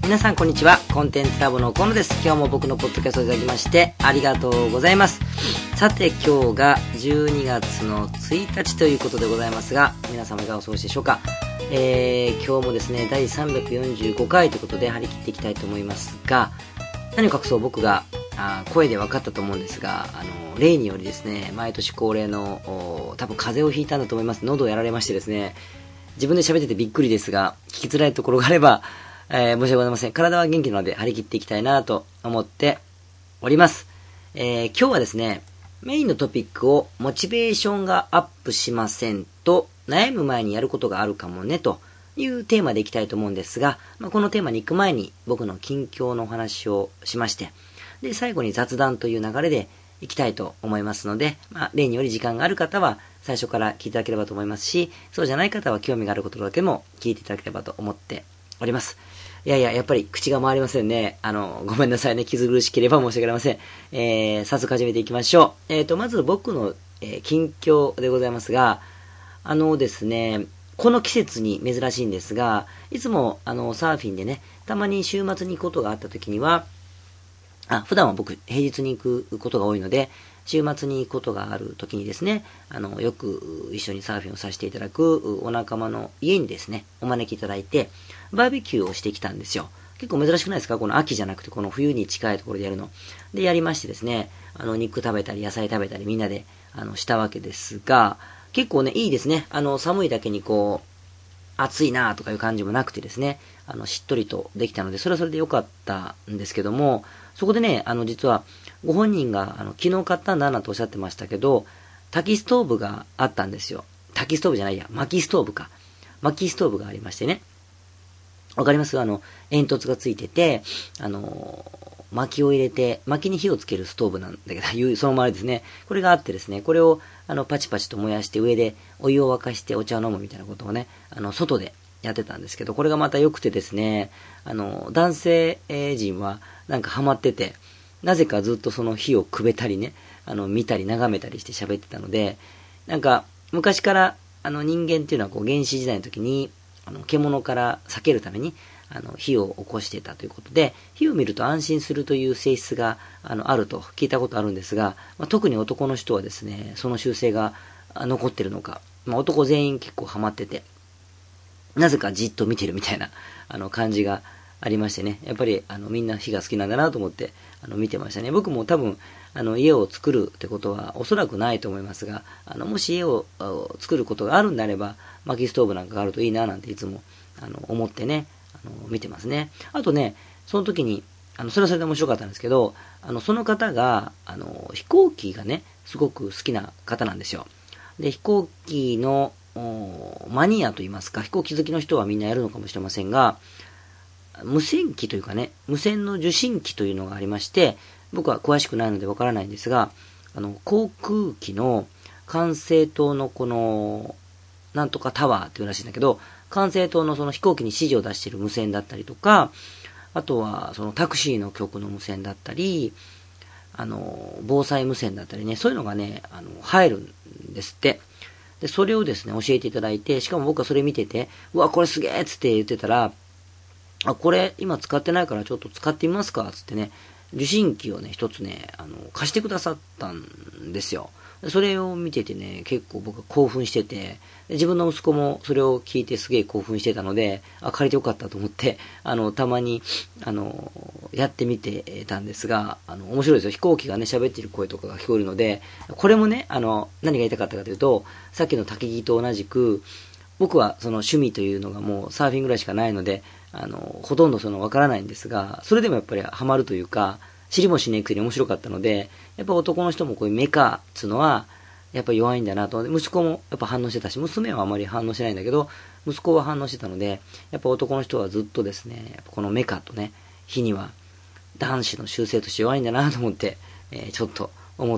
皆さんこんにちは。コンテンツラボの河野です。今日も僕のポッドキャストをいただきましてありがとうございます。さて今日が12月の1日ということでございますが、皆様いかがお過ごしでしょうか。今日もですね第345回ということで張り切っていきたいと思いますが、何を隠そう僕が声で分かったと思うんですが、例によりですね、毎年恒例の多分風邪をひいたんだと思います。喉をやられましてですね、自分で喋っててびっくりですが、聞きづらいところがあれば申し訳ございません。体は元気なので張り切っていきたいなと思っております。今日はですね、メインのトピックをモチベーションがアップしませんと悩む前にやることがあるかもねというテーマでいきたいと思うんですが、このテーマに行く前に僕の近況のお話をしまして、で最後に雑談という流れでいきたいと思いますので、例により時間がある方は最初から聞いていただければと思いますし、そうじゃない方は興味があることだけも聞いていただければと思っております。やっぱり口が回りませんね。ごめんなさいね。傷苦しければ申し訳ありません。早速始めていきましょう。まず僕の、近況でございますが、ですね、この季節に珍しいんですが、いつも、サーフィンでね、たまに週末に行くことがあった時には、普段は僕、平日に行くことが多いので、週末に行くことがある時にですね、よく一緒にサーフィンをさせていただくお仲間の家にですね、お招きいただいて、バーベキューをしてきたんですよ。結構珍しくないですか？この秋じゃなくてこの冬に近いところでやるの。で、やりましてですね、肉食べたり野菜食べたりみんなで、したわけですが、結構ね、いいですね。寒いだけにこう、暑いなとかいう感じもなくてですね、しっとりとできたので、それはそれで良かったんですけども、そこでね、実は、ご本人が、昨日買ったんだなとおっしゃってましたけど、薪ストーブがあったんですよ。薪ストーブじゃないや、薪ストーブか。薪ストーブがありましてね。わかります？煙突がついてて、薪を入れて、薪に火をつけるストーブなんだけど、そのままですね。これがあってですね、これを、パチパチと燃やして上でお湯を沸かしてお茶を飲むみたいなことをね、外でやってたんですけど、これがまた良くてですね、男性陣はなんかハマってて、なぜかずっとその火をくべたりね、見たり眺めたりして喋ってたので、なんか昔から人間っていうのはこう原始時代の時に獣から避けるために火を起こしてたということで、火を見ると安心するという性質があると聞いたことあるんですが、特に男の人はですね、その習性が残ってるのか、男全員結構ハマってて、なぜかじっと見てるみたいな感じがありましてね、やっぱりみんな火が好きなんだなと思って見てましたね。僕も多分家を作るってことはおそらくないと思いますが、もし家を作ることがあるんであれば薪ストーブなんかがあるといいななんていつも思ってね、見てますね。あとね、その時にそれはそれで面白かったんですけど、その方が飛行機がねすごく好きな方なんですよ。で、飛行機のマニアと言いますか、飛行機好きの人はみんなやるのかもしれませんが、無線機というかね、無線の受信機というのがありまして、僕は詳しくないのでわからないんですが、航空機の管制塔のこのなんとかタワーっていうらしいんだけど、管制塔のその飛行機に指示を出している無線だったりとか、あとはそのタクシーの局の無線だったり、防災無線だったりね、そういうのがね、入るんですって。で、それをですね、教えていただいて、しかも僕はそれ見てて、うわ、これすげえっつって言ってたら、これ今使ってないからちょっと使ってみますかつってね、受信機をね、一つね、貸してくださったんですよ。それを見ててね、結構僕は興奮してて、自分の息子もそれを聞いてすげえ興奮してたので、借りてよかったと思って、たまに、やってみてたんですが、面白いですよ。飛行機がね、喋ってる声とかが聞こえるので、これもね、何が言いたかったかというと、さっきの焚き木と同じく、僕はその趣味というのがもうサーフィンぐらいしかないので、ほとんどわからないんですが、それでもやっぱりハマるというか、知りもしねえくせに面白かったので、やっぱ男の人もこういうメカつうのは、やっぱ弱いんだなと。息子もやっぱ反応してたし、娘はあまり反応してないんだけど、息子は反応してたので、やっぱ男の人はずっとですね、やっぱこのメカとね、火には男子の習性として弱いんだなと思って、ちょっと思って、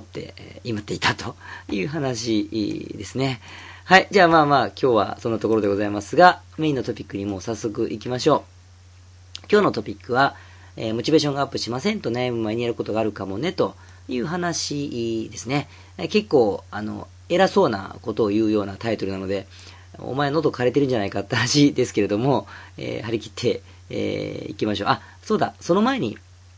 今っていたという話ですね。はい。じゃあ今日はそのところでございますが、メインのトピックにもう早速行きましょう。今日のトピックは、モチベーションがアップしませんと悩む前にやることがあるかもねという話ですね。結構偉そうなことを言うようなタイトルなので、お前喉枯れてるんじゃないかって話ですけれども、張り切って行きましょう。あ、そうだ、その前に、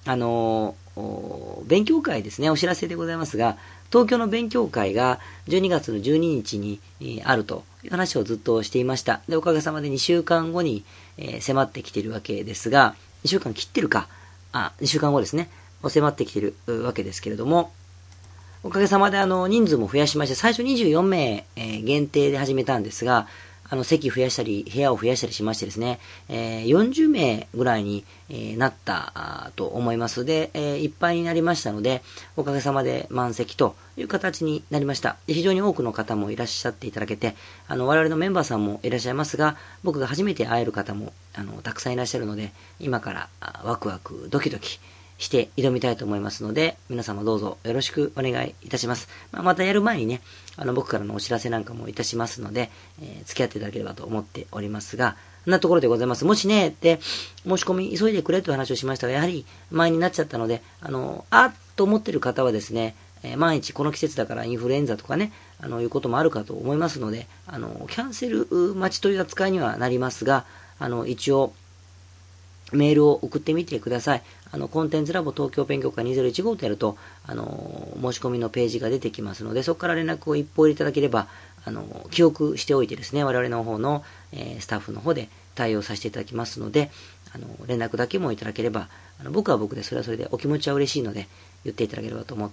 勉強会ですね、お知らせでございますが、東京の勉強会が12月の12日に、あるという話をずっとしていました。で、おかげさまで2週間後に、迫ってきているわけですが、2週間切ってるか、2週間後ですね、迫ってきているわけですけれども、おかげさまで人数も増やしまして、最初24名、限定で始めたんですが、席増やしたり、部屋を増やしたりしましてですね、40名ぐらいに、なったと思います。で、いっぱいになりましたので、おかげさまで満席という形になりました。で、非常に多くの方もいらっしゃっていただけて、我々のメンバーさんもいらっしゃいますが、僕が初めて会える方も、たくさんいらっしゃるので、今からワクワク、ドキドキ、して挑みたいと思いますので、皆様どうぞよろしくお願いいたします。またやる前にね、僕からのお知らせなんかもいたしますので、付き合っていただければと思っておりますが、こんなところでございます。もしね、申し込み急いでくれという話をしましたが、やはり前になっちゃったので、と思っている方はですね、万一この季節だからインフルエンザとかね、いうこともあるかと思いますので、キャンセル待ちという扱いにはなりますが、一応、メールを送ってみてください。コンテンツラボ東京勉強会2015とやると、申し込みのページが出てきますので、そこから連絡を一報入れいただければ、記憶しておいてですね、我々の方の、スタッフの方で対応させていただきますので、連絡だけもいただければ、僕は僕でそれはそれでお気持ちは嬉しいので、言っていただければと思って、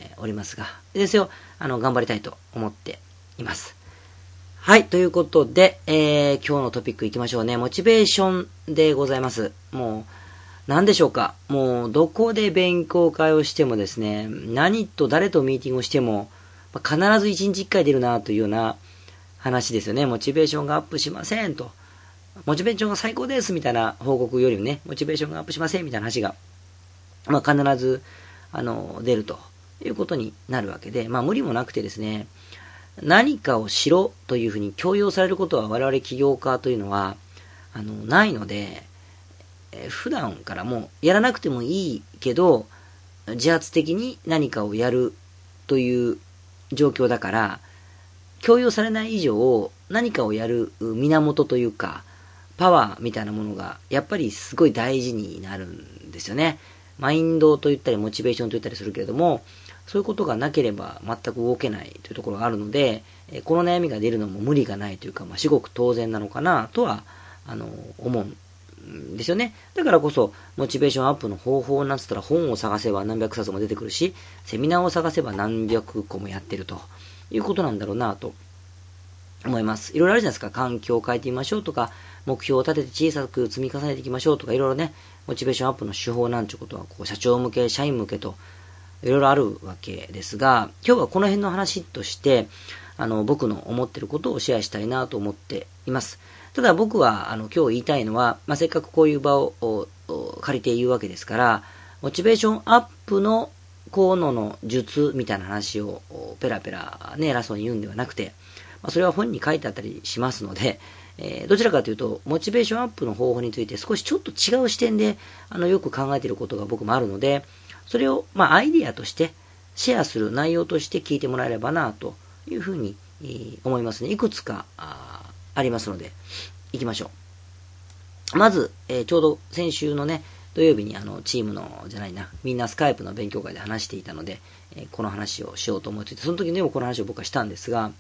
おりますが、ですよ、頑張りたいと思っています。はい、ということで、今日のトピックいきましょうね。モチベーションでございます。もう、何でしょうか。もう、どこで勉強会をしてもですね、何と誰とミーティングをしても、必ず1日1回出るなというような話ですよね。モチベーションがアップしませんと。モチベーションが最高ですみたいな報告よりもね、モチベーションがアップしませんみたいな話が、必ず、出るということになるわけで、無理もなくてですね、何かをしろというふうに強要されることは我々起業家というのは、ないので、普段からもうやらなくてもいいけど、自発的に何かをやるという状況だから、強要されない以上、何かをやる源というか、パワーみたいなものが、やっぱりすごい大事になるんですよね。マインドと言ったり、モチベーションと言ったりするけれども、そういうことがなければ全く動けないというところがあるので、この悩みが出るのも無理がないというか、至極当然なのかなとは、思うんですよね。だからこそ、モチベーションアップの方法なんつったら本を探せば何百冊も出てくるし、セミナーを探せば何百個もやってるということなんだろうなと思います。いろいろあるじゃないですか。環境を変えてみましょうとか、目標を立てて小さく積み重ねていきましょうとか、いろいろね、モチベーションアップの手法なんていうことは、社長向け、社員向けと、いろいろあるわけですが、今日はこの辺の話として、僕の思っていることをシェアしたいなと思っています。ただ僕は、今日言いたいのは、せっかくこういう場を借りて言うわけですから、モチベーションアップの河野の術みたいな話をペラペラね、偉そうに言うんではなくて、それは本に書いてあったりしますので、どちらかというと、モチベーションアップの方法について少しちょっと違う視点で、よく考えていることが僕もあるので、それを、アイディアとして、シェアする内容として聞いてもらえればな、というふうに、思いますね。いくつかありますので、行きましょう。まず、ちょうど先週のね、土曜日にチームの、みんなスカイプの勉強会で話していたので、この話をしようと思いついて、その時にもこの話を僕はしたんですが、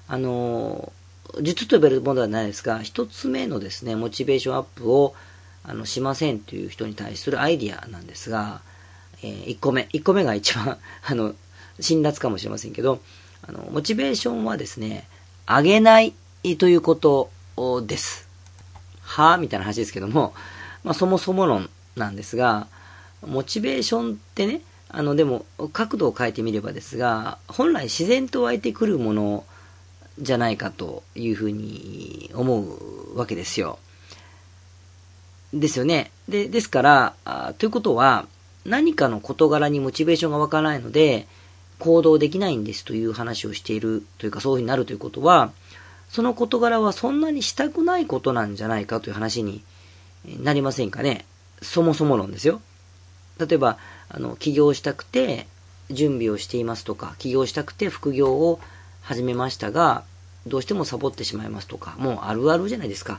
術と呼べるものではないですが、一つ目のですね、モチベーションアップを、しませんという人に対するアイディアなんですが、1個目が一番、辛辣かもしれませんけど、モチベーションはですね、上げないということです。みたいな話ですけども、そもそも論なんですが、モチベーションってね、でも、角度を変えてみればですが、本来自然と湧いてくるものじゃないかというふうに思うわけですよ。ですよね。ですから、ということは、何かの事柄にモチベーションが湧かないので、行動できないんですという話をしているというか、そういうふうになるということは、その事柄はそんなにしたくないことなんじゃないかという話になりませんかね。そもそも論ですよ。例えば、起業したくて準備をしていますとか、起業したくて副業を始めましたが、どうしてもサボってしまいますとか、もうあるあるじゃないですか。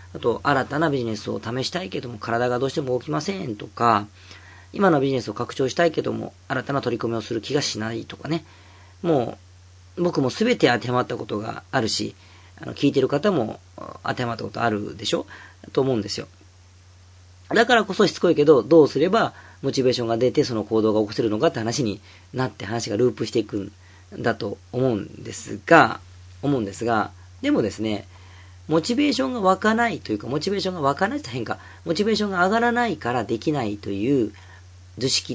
あと、新たなビジネスを試したいけども、体がどうしても動きませんとか、今のビジネスを拡張したいけども、新たな取り組みをする気がしないとかね。もう、僕も全て当てはまったことがあるし、聞いてる方も当てはまったことあるでしょと思うんですよ。だからこそしつこいけど、どうすればモチベーションが出てその行動が起こせるのかって話になって話がループしていくんだと思うんですが、でもですね、モチベーションが湧かないというか、モチベーションが湧かないと変化、モチベーションが上がらないからできないという図式って、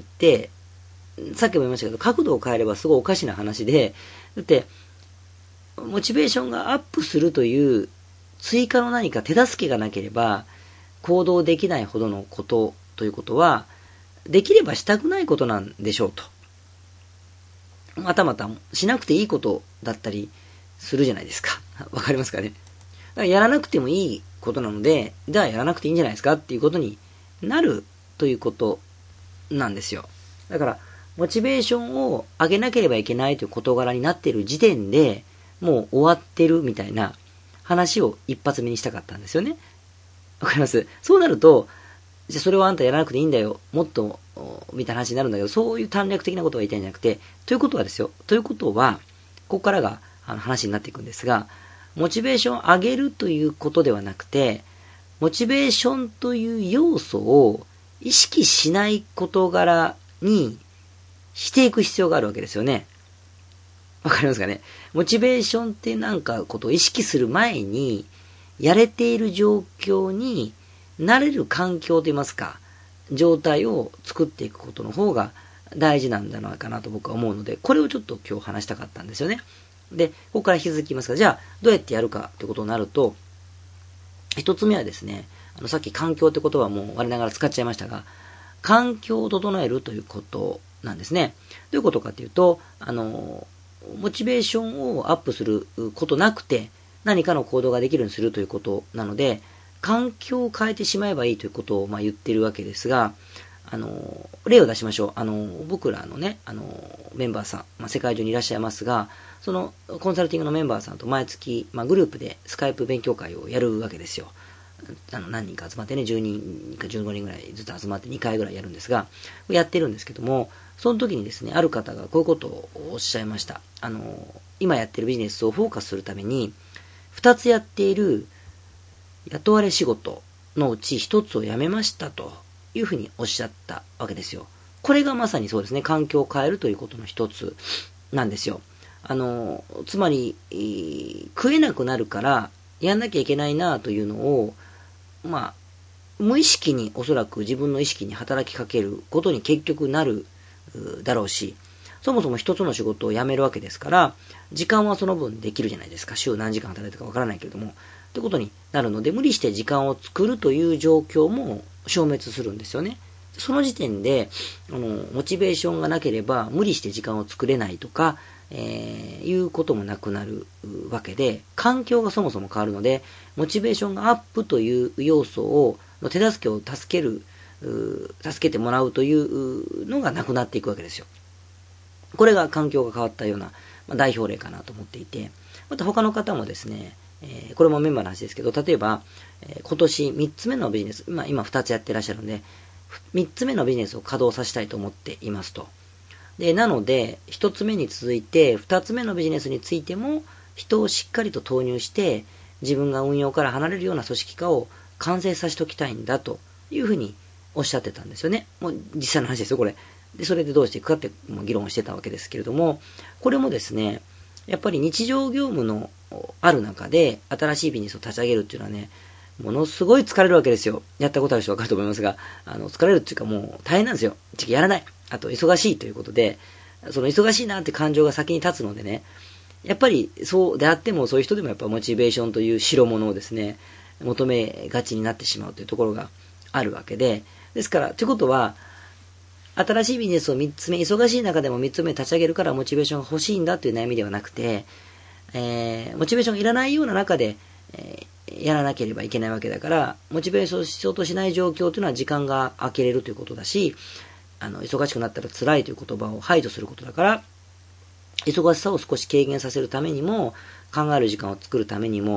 さっきも言いましたけど、角度を変えればすごいおかしな話で、だって、モチベーションがアップするという追加の何か手助けがなければ行動できないほどのことということは、できればしたくないことなんでしょうと。またまたしなくていいことだったりするじゃないですか。わかりますかね。だからやらなくてもいいことなので、じゃあやらなくていいんじゃないですかっていうことになるということなんですよ。だから、モチベーションを上げなければいけないという事柄になっている時点で、もう終わってるみたいな話を一発目にしたかったんですよね。わかります？そうなると、じゃあそれをあんたやらなくていいんだよ。もっと、みたいな話になるんだけど、そういう短絡的なことが言いたいんじゃなくて、ということはですよ。ということは、ここからが話になっていくんですが、モチベーションを上げるということではなくて、モチベーションという要素を意識しない事柄にしていく必要があるわけですよね。わかりますかね。モチベーションってなんかことを意識する前に、やれている状況になれる環境といいますか、状態を作っていくことの方が大事なんじゃないかなと僕は思うので、これをちょっと今日話したかったんですよね。で、ここから引き続きますが、じゃあどうやってやるかということになると、一つ目はですね、さっき環境って言葉も我ながら使っちゃいましたが、環境を整えるということなんですね。どういうことかというと、モチベーションをアップすることなくて何かの行動ができるようにするということなので、環境を変えてしまえばいいということを言ってるわけですが、例を出しましょう。僕らのね、メンバーさん、世界中にいらっしゃいますが、そのコンサルティングのメンバーさんと毎月、グループでスカイプ勉強会をやるわけですよ。何人か集まってね、10人か15人ぐらいずつ集まって2回ぐらいやるんですが、やってるんですけども、その時にですね、ある方がこういうことをおっしゃいました。今やってるビジネスをフォーカスするために、2つやっている雇われ仕事のうち1つを辞めましたというふうにおっしゃったわけですよ。これがまさにそうですね、環境を変えるということの一つなんですよ。つまり、食えなくなるからやんなきゃいけないなというのを、無意識におそらく自分の意識に働きかけることに結局なるだろうし、そもそも一つの仕事を辞めるわけですから、時間はその分できるじゃないですか。週何時間働いてるかわからないけれども。ということになるので、無理して時間を作るという状況も消滅するんですよね。その時点で、モチベーションがなければ無理して時間を作れないとか、いうこともなくなるわけで、環境がそもそも変わるので、モチベーションがアップという要素の手助けを助けてもらうというのがなくなっていくわけですよ。これが環境が変わったような、代表例かなと思っていて、また他の方もですね、これもメンバーの話ですけど、例えば、今年3つ目のビジネス、今2つやってらっしゃるので、3つ目のビジネスを稼働させたいと思っていますと。で、なので、1つ目に続いて、2つ目のビジネスについても、人をしっかりと投入して、自分が運用から離れるような組織化を完成させておきたいんだというふうにおっしゃってたんですよね。もう実際の話ですよ、これ。で、それでどうしていくかって議論をしてたわけですけれども、これもですね、やっぱり日常業務のある中で新しいビジネスを立ち上げるっていうのはね、ものすごい疲れるわけですよ。やったことある人わかると思いますが、疲れるっていうかもう大変なんですよ。やらない。あと忙しいということで、その忙しいなって感情が先に立つのでね、やっぱりそうであってもそういう人でもやっぱモチベーションという代物をですね、求めがちになってしまうというところがあるわけで、ですから、ということは、新しいビジネスを3つ目、忙しい中でも3つ目立ち上げるからモチベーションが欲しいんだという悩みではなくて、モチベーションがいらないような中で、やらなければいけないわけだから、モチベーションしようとしない状況というのは時間が空けれるということだし、忙しくなったら辛いという言葉を排除することだから、忙しさを少し軽減させるためにも、考える時間を作るためにも、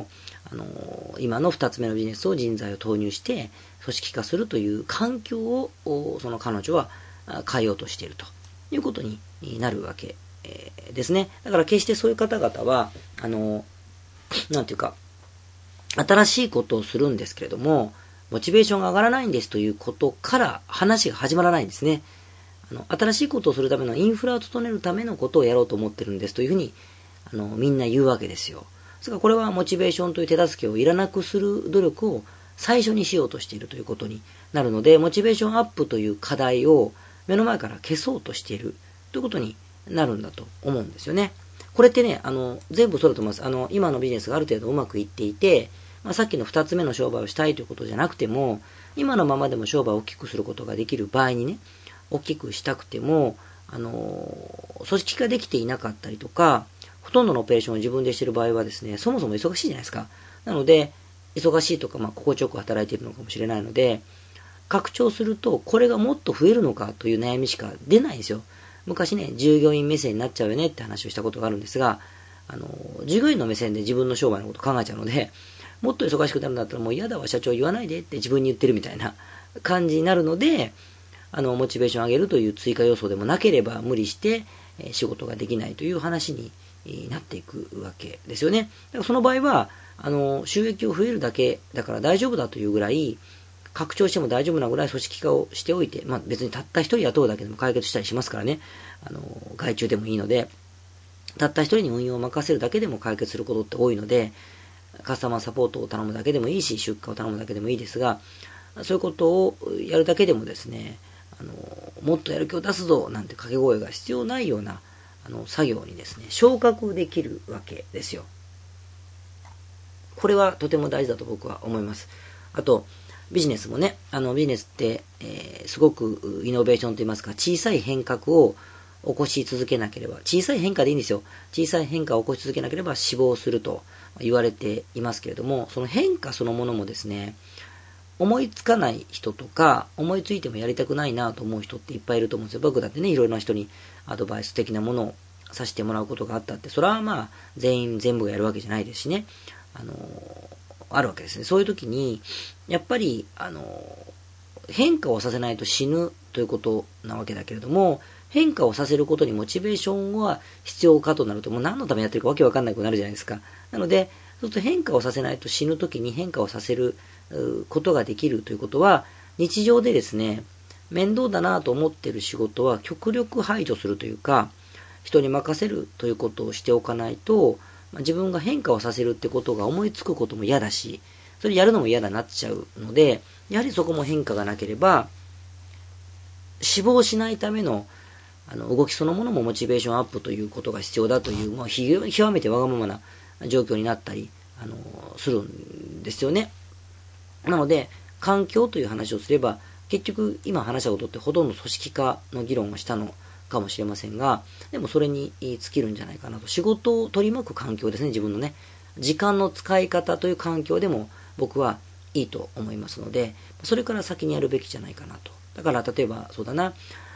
今の2つ目のビジネスを人材を投入して組織化するという環境をその彼女は変えようとしているということになるわけですね。だから決してそういう方々はなんていうか新しいことをするんですけれどもモチベーションが上がらないんですということから話が始まらないんですね。新しいことをするためのインフラを整えるためのことをやろうと思ってるんですというふうにみんな言うわけですよ。ですからこれはモチベーションという手助けをいらなくする努力を最初にしようとしているということになるので、モチベーションアップという課題を目の前から消そうとしているということになるんだと思うんですよね。これってね、全部そうだと思います。今のビジネスがある程度うまくいっていて、さっきの2つ目の商売をしたいということじゃなくても、今のままでも商売を大きくすることができる場合にね、大きくしたくても、組織化できていなかったりとか、ほとんどのオペレーションを自分でしている場合はですね、そもそも忙しいじゃないですか。なので、忙しいとか、心地よく働いているのかもしれないので、拡張すると、これがもっと増えるのかという悩みしか出ないんですよ。昔ね、従業員目線になっちゃうよねって話をしたことがあるんですが、従業員の目線で自分の商売のことを考えちゃうので、もっと忙しくなるんだったらもう嫌だわ社長言わないでって自分に言ってるみたいな感じになるので、モチベーション上げるという追加要素でもなければ無理して仕事ができないという話になっていくわけですよね。だからその場合は収益を増えるだけだから大丈夫だというぐらい拡張しても大丈夫なぐらい組織化をしておいて、別にたった一人雇うだけでも解決したりしますからね、外注でもいいので、たった一人に運用を任せるだけでも解決することって多いので、カスタマーサポートを頼むだけでもいいし、出荷を頼むだけでもいいですが、そういうことをやるだけでもですね、もっとやる気を出すぞなんて掛け声が必要ないような作業にですね、昇格できるわけですよ。これはとても大事だと僕は思います。あと、ビジネスもね、ビジネスって、すごくイノベーションといいますか、小さい変革を起こし続けなければ、小さい変化でいいんですよ。小さい変化を起こし続けなければ死亡すると言われていますけれども、その変化そのものもですね、思いつかない人とか、思いついてもやりたくないなと思う人っていっぱいいると思うんですよ。僕だってね、いろいろな人にアドバイス的なものをさせてもらうことがあったって、それは全部がやるわけじゃないですしね。あるわけですね。そういう時に、やっぱり、変化をさせないと死ぬということなわけだけれども、変化をさせることにモチベーションは必要かとなると、もう何のためにやってるかわけわかんなくなるじゃないですか。なので、そうすると変化をさせないと死ぬ時に変化をさせることができるということは、日常でですね、面倒だなと思っている仕事は極力排除するというか、人に任せるということをしておかないと、自分が変化をさせるってことが思いつくことも嫌だし、それやるのも嫌だなっちゃうので、やはりそこも変化がなければ、死亡しないための動きそのものもモチベーションアップということが必要だという、極めてわがままな状況になったりするんですよね。なので、環境という話をすれば、結局今話したことってほとんど組織化の議論をしたのかもしれませんが、でもそれに尽きるんじゃないかなと。仕事を取り巻く環境ですね、自分のね。時間の使い方という環境でも僕はいいと思いますので、それから先にやるべきじゃないかなと。だから例えばそうだな、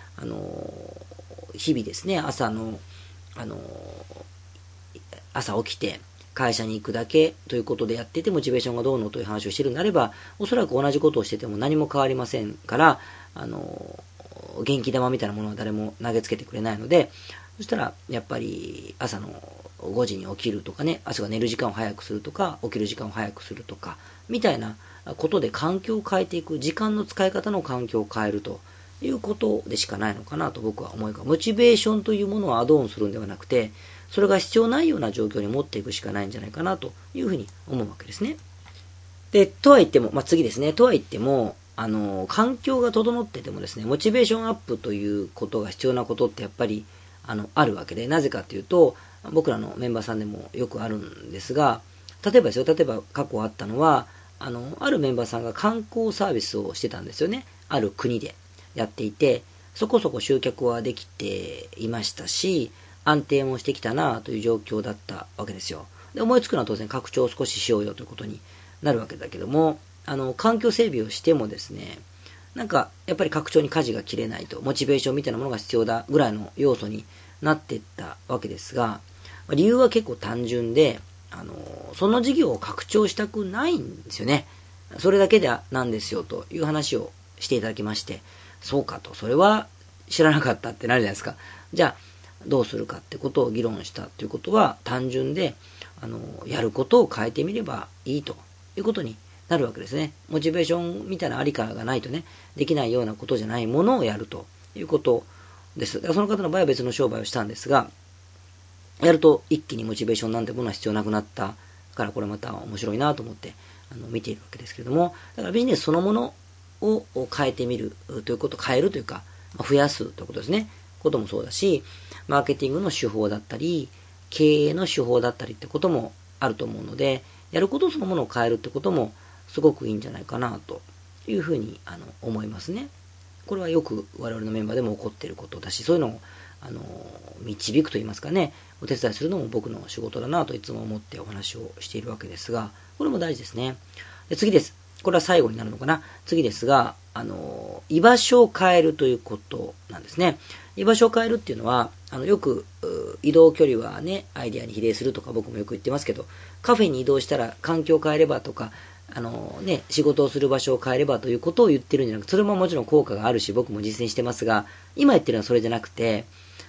日々ですね、朝起きて会社に行くだけということでやっていてモチベーションがどうのという話をしているのであれば、おそらく同じことをしてても何も変わりませんから、元気玉みたいなものは誰も投げつけてくれないので、そしたらやっぱり朝の5時に起きるとかね、朝が寝る時間を早くするとか、起きる時間を早くするとか、みたいなことで環境を変えていく、時間の使い方の環境を変えるということでしかないのかなと僕は思います。モチベーションというものをアドオンするんではなくて、それが必要ないような状況に持っていくしかないんじゃないかなというふうに思うわけですね。で、とは言っても、次ですね、とは言っても、環境が整っててもですね、モチベーションアップということが必要なことってやっぱり、あるわけで、なぜかというと、僕らのメンバーさんでもよくあるんですが、例えば過去あったのは、あるメンバーさんが観光サービスをしてたんですよね。ある国でやっていて、そこそこ集客はできていましたし、安定もしてきたなという状況だったわけですよ。で、思いつくのは当然拡張を少ししようよということになるわけだけども、環境整備をしてもですね、やっぱり拡張に舵が切れないと、モチベーションみたいなものが必要だぐらいの要素になっていったわけですが、理由は結構単純で、 その事業を拡張したくないんですよね。それだけでなんですよという話をしていただきまして、そうかと、それは知らなかったってなるじゃないですか。じゃあ、どうするかってことを議論したということは単純で、やることを変えてみればいいということになるわけですね。モチベーションみたいなありかがないとね、できないようなことじゃないものをやるということです。だからその方の場合は別の商売をしたんですが、やると一気にモチベーションなんてものは必要なくなったから、これまた面白いなと思って見ているわけですけれども、だからビジネスそのものを変えてみるということ、変えるというか、増やすということですね。こともそうだし、マーケティングの手法だったり、経営の手法だったりってこともあると思うので、やることそのものを変えるってこともすごくいいんじゃないかなというふうに思いますね。これはよく我々のメンバーでも起こっていることだし、そういうのを導くと言いますかね、お手伝いするのも僕の仕事だなといつも思ってお話をしているわけですが、これも大事ですね。で、次です。これは最後になるのかな。次ですが、居場所を変えるということなんですね。居場所を変えるっていうのは、よく移動距離はね、アイデアに比例するとか僕もよく言ってますけど、カフェに移動したら環境を変えればとか、仕事をする場所を変えればということを言ってるんじゃなくて、それももちろん効果があるし、僕も実践してますが、今言ってるのはそれじゃなくて、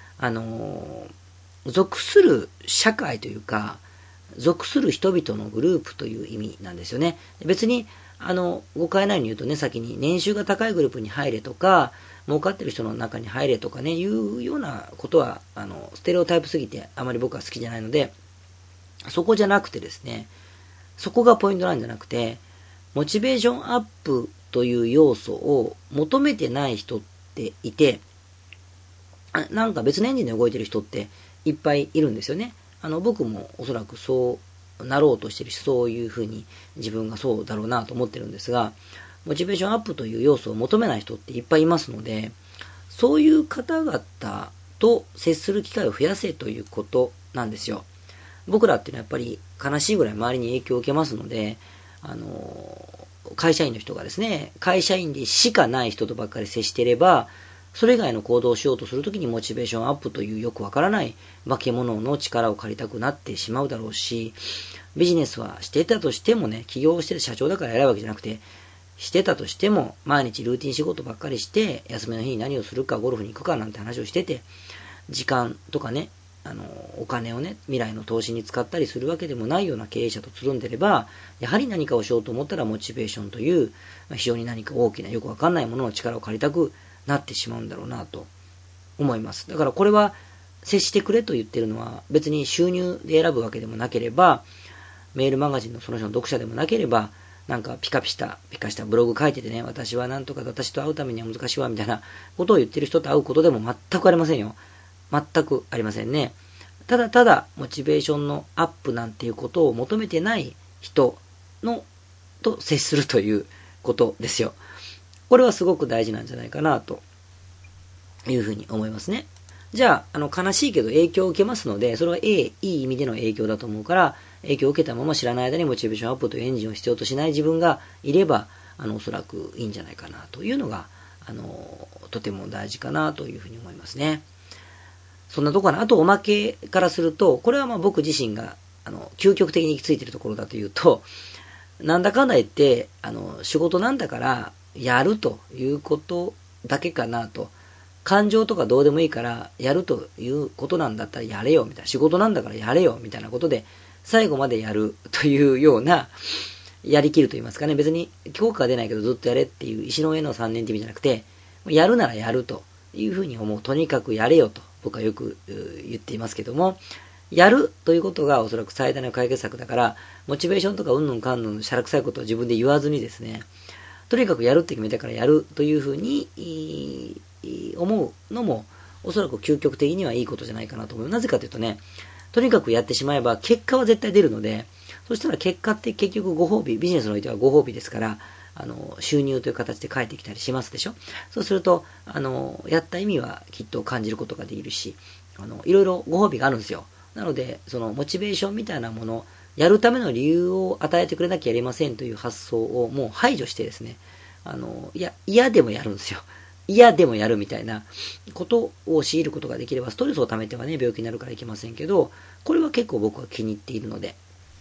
属する社会というか、属する人々のグループという意味なんですよね。別に、誤解ないように言うとね、先に年収が高いグループに入れとか、儲かってる人の中に入れとかね、いうようなことは、ステレオタイプすぎてあまり僕は好きじゃないので、そこじゃなくてですね、そこがポイントなんじゃなくて、モチベーションアップという要素を求めてない人っていて、なんか別のエンジンで動いてる人っていっぱいいるんですよね。僕もおそらくそうなろうとしてるし、そういうふうに自分がそうだろうなと思ってるんですが、モチベーションアップという要素を求めない人っていっぱいいますので、そういう方々と接する機会を増やせということなんですよ。僕らっていうのはやっぱり悲しいぐらい周りに影響を受けますので、会社員の人がですね、会社員でしかない人とばっかり接していれば、それ以外の行動をしようとするときにモチベーションアップというよくわからない化け物の力を借りたくなってしまうだろうし、ビジネスはしてたとしてもね、起業してる社長だから偉いわけじゃなくて、してたとしても毎日ルーティン仕事ばっかりして、休みの日に何をするか、ゴルフに行くかなんて話をしてて、時間とかね、お金をね、未来の投資に使ったりするわけでもないような経営者とつるんでれば、やはり何かをしようと思ったらモチベーションという、非常に何か大きなよくわかんないものの力を借りたくなってしまうんだろうなと思います。だからこれは接してくれと言ってるのは別に収入で選ぶわけでもなければ、メールマガジンのその人の読者でもなければ、なんかピカしたブログ書いててね、私はなんとか私と会うためには難しいわみたいなことを言ってる人と会うことでも全くありませんよ。全くありませんね。ただただモチベーションのアップなんていうことを求めてない人と接するということですよ。これはすごく大事なんじゃないかなというふうに思いますね。じゃあ、悲しいけど影響を受けますので、それはいい意味での影響だと思うから、影響を受けたまま知らない間にモチベーションアップというエンジンを必要としない自分がいれば、おそらくいいんじゃないかなというのが、とても大事かなというふうに思いますね。そんなとこかな。あとおまけからすると、これは僕自身が、究極的に行き着いているところだというと、なんだかんだ言って、仕事なんだから、やるということだけかなと。感情とかどうでもいいから、やるということなんだったらやれよ、みたいな。仕事なんだからやれよ、みたいなことで、最後までやるというような、やりきると言いますかね。別に、効果が出ないけどずっとやれっていう石の上の3年って意味じゃなくて、やるならやるというふうに思う。とにかくやれよと、僕はよく言っていますけども、やるということがおそらく最大の解決策だから、モチベーションとかうんぬんかんぬんしゃらくさいことを自分で言わずにですね、とにかくやるって決めたからやるというふうに思うのもおそらく究極的にはいいことじゃないかなと思う。なぜかというとね、とにかくやってしまえば結果は絶対出るので、そしたら結果って結局ご褒美、ビジネスにおいてはご褒美ですから、収入という形で返ってきたりしますでしょ。そうすると、やった意味はきっと感じることができるし、いろいろご褒美があるんですよ。なので、そのモチベーションみたいなもの、やるための理由を与えてくれなきゃやりませんという発想をもう排除してですね、嫌でもやるんですよ。嫌でもやるみたいなことを強いることができれば、ストレスを溜めてはね、病気になるからいけませんけど、これは結構僕は気に入っているので、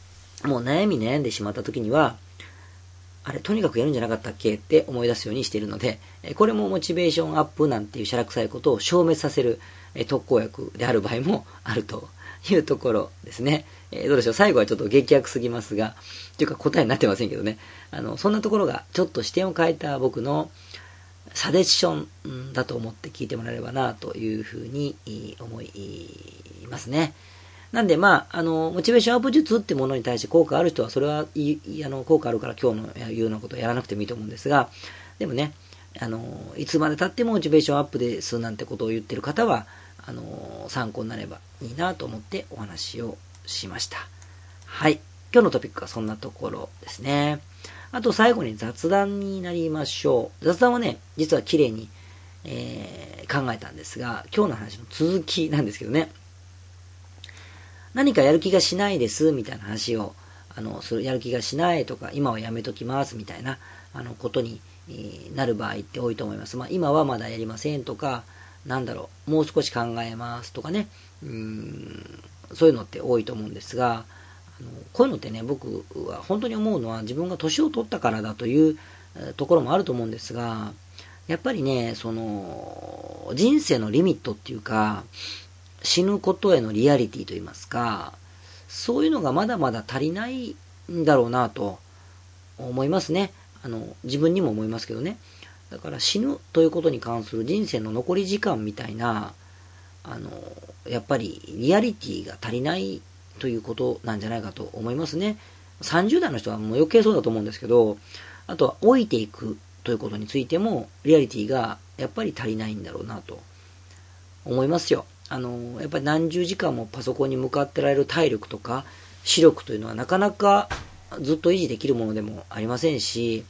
もう悩んでしまった時には、あれ、とにかくやるんじゃなかったっけって思い出すようにしているので、これもモチベーションアップなんていうしゃらくさいことを消滅させる特効薬である場合もあるというところですね。どうでしょう、最後はちょっと劇薬すぎますが、というか答えになってませんけどね。そんなところがちょっと視点を変えた僕のサジェッションだと思って聞いてもらえればなというふうに思いますね。なんで、モチベーションアップ術ってものに対して効果ある人は、それは、効果あるから今日の言うようなことをやらなくてもいいと思うんですが、でもね、いつまで経ってもモチベーションアップですなんてことを言ってる方は、参考になればいいなと思ってお話をしました。はい。今日のトピックはそんなところですね。あと最後に雑談になりましょう。雑談はね、実は綺麗に、考えたんですが、今日の話の続きなんですけどね。何かやる気がしないですみたいな話をやる気がしないとか今はやめときますみたいなことになる場合って多いと思います。今はまだやりませんとか、もう少し考えますとかね、そういうのって多いと思うんですが、こういうのってね、僕は本当に思うのは自分が年を取ったからだというところもあると思うんですが、やっぱりね、人生のリミットっていうか、死ぬことへのリアリティといいますか、そういうのがまだまだ足りないんだろうなと思いますね。自分にも思いますけどね。だから死ぬということに関する人生の残り時間みたいな、やっぱりリアリティが足りないということなんじゃないかと思いますね。30代の人はもう余計そうだと思うんですけど、あとは老いていくということについてもリアリティがやっぱり足りないんだろうなと思いますよ。やっぱり何十時間もパソコンに向かってられる体力とか視力というのはなかなかずっと維持できるものでもありませんし、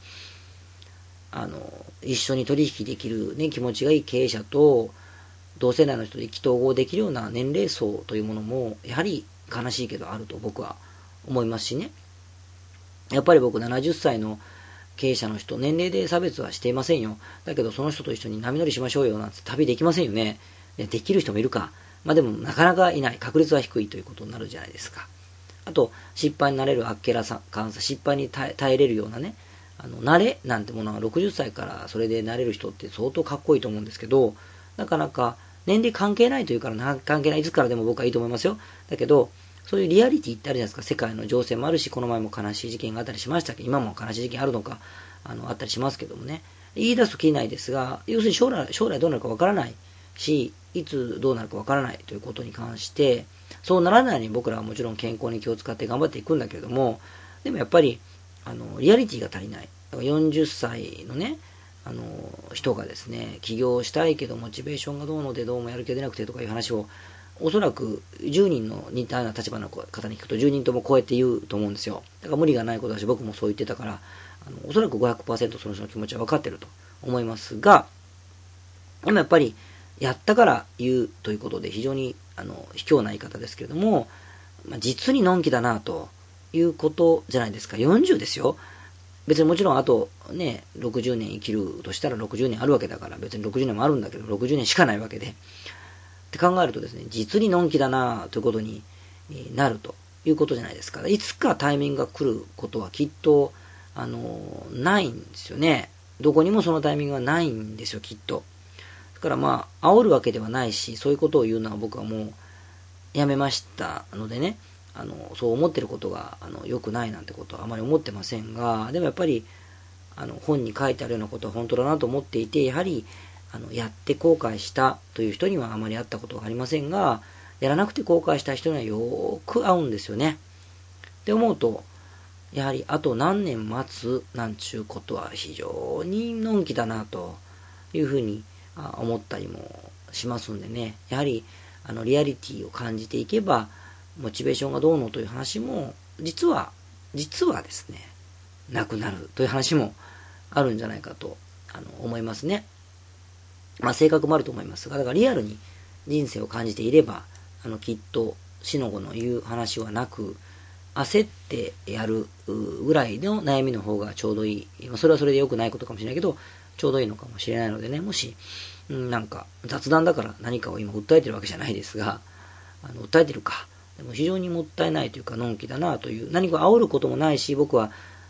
一緒に取引できるね、気持ちがいい経営者と同世代の人で意気投合できるような年齢層というものもやはり悲しいけどあると僕は思いますしね。やっぱり僕70歳の経営者の人、年齢で差別はしていませんよ。だけどその人と一緒に波乗りしましょうよなんて旅できませんよね。できる人もいるか。でもなかなかいない。確率は低いということになるじゃないですか。あと、失敗になれるあっけらかんさ、失敗に耐えれるようなね、慣れなんてものは60歳からそれで慣れる人って相当かっこいいと思うんですけど、なかなか年齢関係ないというから関係ない。いつからでも僕はいいと思いますよ。だけど、そういうリアリティってあるじゃないですか。世界の情勢もあるし、この前も悲しい事件があったりしましたけど、今も悲しい事件あるのか、あったりしますけどもね。言い出すときりないですが、要するに将来どうなるかわからないし、いつどうなるかわからないということに関して、そうならないように僕らはもちろん健康に気を使って頑張っていくんだけれども、でもやっぱり、リアリティが足りない。だから40歳のね、人がですね、起業したいけどモチベーションがどうのでどうもやる気が出なくてとかいう話を、おそらく10人の似たような立場の方に聞くと10人ともこうやって言うと思うんですよ。だから無理がないことだし、僕もそう言ってたから、おそらく 500% その人の気持ちは分かってると思いますが、でもやっぱり、やったから言うということで非常に卑怯な言い方ですけれども、実にのんきだなということじゃないですか。40ですよ。別にもちろんあとね、60年生きるとしたら60年あるわけだから、別に60年もあるんだけど、60年しかないわけで。って考えるとですね、実にのんきだなということになるということじゃないですか。いつかタイミングが来ることはきっと、ないんですよね。どこにもそのタイミングはないんですよ、きっと。だから煽るわけではないし、そういうことを言うのは僕はもうやめましたのでね、そう思ってることが良くないなんてことはあまり思ってませんが、でもやっぱり本に書いてあるようなことは本当だなと思っていて、やはりやって後悔したという人にはあまり会ったことがありませんが、やらなくて後悔した人にはよく会うんですよね。って思うと、やはりあと何年待つなんちゅうことは非常にのんきだなというふうに思ったりもしますんでね。やはりリアリティを感じていけば、モチベーションがどうのという話も実はですね、なくなるという話もあるんじゃないかと思いますね。性格もあると思いますが、だからリアルに人生を感じていればきっと死の子の言う話はなく、焦ってやるぐらいの悩みの方がちょうどいい。それはそれで良くないことかもしれないけど、ちょうどいいのかもしれないのでね、もしなんか雑談だから何かを今訴えてるわけじゃないですが、訴えてるかでも非常にもったいないというか、のんきだなという、何か煽ることもないし、僕は、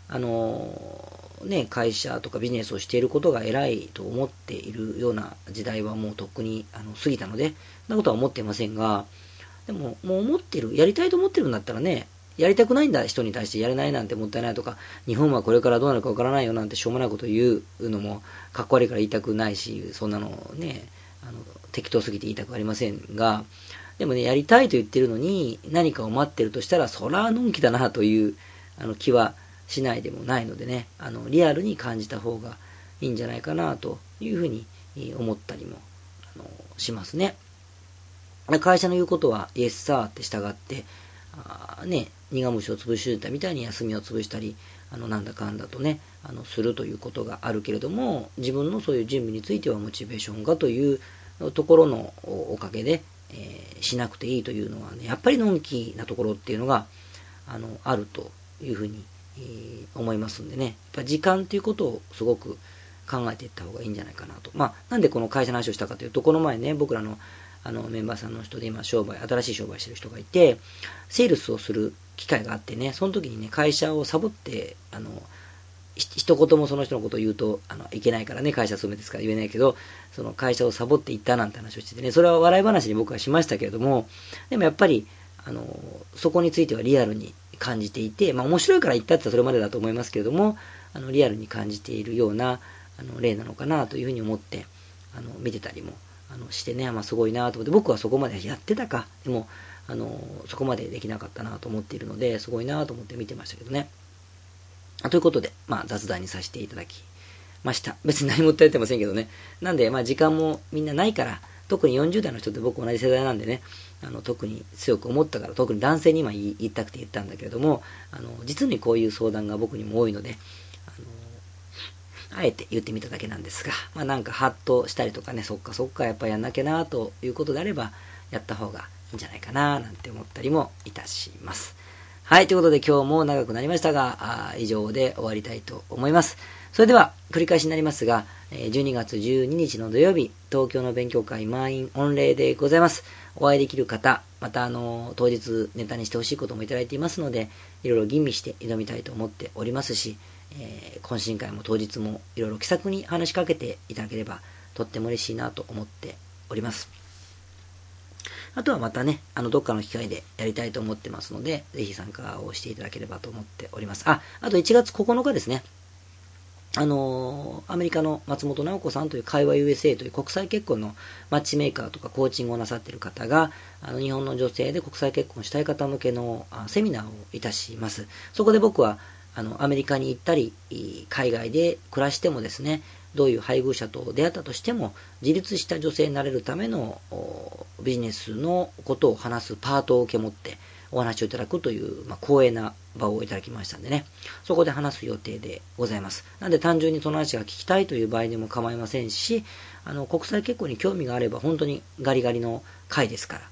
会社とかビジネスをしていることが偉いと思っているような時代はもうとっくに過ぎたので、そんなことは思っていませんが、でも、もう思ってる、やりたいと思ってるんだったらね、やりたくないんだ人に対してやれないなんてもったいないとか、日本はこれからどうなるかわからないよなんてしょうもないことを言うのもかっこ悪いから言いたくないし、そんなのね、適当すぎて言いたくありませんが、でもね、やりたいと言ってるのに何かを待ってるとしたら、そらのんきだなという気はしないでもないのでね、リアルに感じた方がいいんじゃないかなというふうに思ったりもしますね。会社の言うことはイエスサーって従って苦虫を潰してたみたいに休みを潰したりなんだかんだとねするということがあるけれども、自分のそういう準備についてはモチベーションがというところのおかげで、しなくていいというのはね、やっぱりのんきなところっていうのがあるというふうに、思いますんでね、やっぱ時間っていうことをすごく考えていった方がいいんじゃないかなと。なんでこの会社の話をしたかというと、この前ね、僕らのメンバーさんの人で今新しい商売してる人がいて、セールスをする機会があってね、その時にね、会社をサボって、一言もその人のことを言うと、いけないからね、会社勤めですから言えないけど、その会社をサボっていったなんて話をしててね、それは笑い話に僕はしましたけれども、でもやっぱり、そこについてはリアルに感じていて、面白いから言ったってそれまでだと思いますけれども、リアルに感じているような、例なのかなというふうに思って、見てたりも、してね、すごいなと思って、僕はそこまでやってたか、でも、そこまでできなかったなと思っているので、すごいなと思って見てましたけどね。ということで、雑談にさせていただきました。別に何も訴えてませんけどね。なんで、時間もみんなないから、特に40代の人って僕同じ世代なんでね、特に強く思ったから、特に男性に今言いたくて言ったんだけれども、実にこういう相談が僕にも多いので、あえて言ってみただけなんですが、なんかハッとしたりとかね、そっかやっぱやんなきゃなということであれば、やった方がいいんじゃないかななんて思ったりもいたします。はい、ということで今日も長くなりましたが、以上で終わりたいと思います。それでは、繰り返しになりますが、12月12日の土曜日、東京の勉強会満員御礼でございます。お会いできる方、また当日ネタにしてほしいこともいただいていますので、いろいろ吟味して挑みたいと思っておりますし、懇親会も当日もいろいろ気さくに話しかけていただければとっても嬉しいなと思っております。あとはまたね、どっかの機会でやりたいと思ってますので、ぜひ参加をしていただければと思っております。あと1月9日ですね。アメリカの松本直子さんという会話 USA という国際結婚のマッチメーカーとかコーチングをなさっている方が、日本の女性で国際結婚したい方向けのセミナーをいたします。そこで僕は、アメリカに行ったり、海外で暮らしてもですね、どういう配偶者と出会ったとしても、自立した女性になれるためのビジネスのことを話すパートを受け持ってお話をいただくという、光栄な場をいただきましたんでね、そこで話す予定でございます。なんで単純にその話が聞きたいという場合でも構いませんし、国際結婚に興味があれば本当にガリガリの会ですから、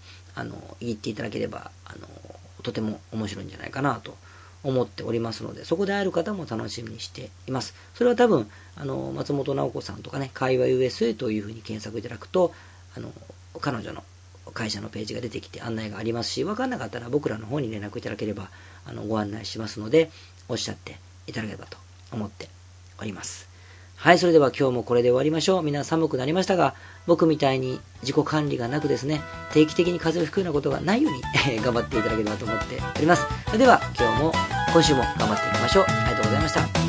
言っていただければ、とても面白いんじゃないかなと思っておりますので、そこで会える方も楽しみにしています。それは多分、松本直子さんとかね、会話 USA というふうに検索いただくと、彼女の会社のページが出てきて案内がありますし、分かんなかったら僕らの方に連絡いただければ、ご案内しますので、おっしゃっていただければと思っております。はい、それでは今日もこれで終わりましょう。みんな寒くなりましたが、僕みたいに自己管理がなくですね、定期的に風邪をひくようなことがないように頑張っていただければと思っております。それでは今週も頑張っていきましょう。ありがとうございました。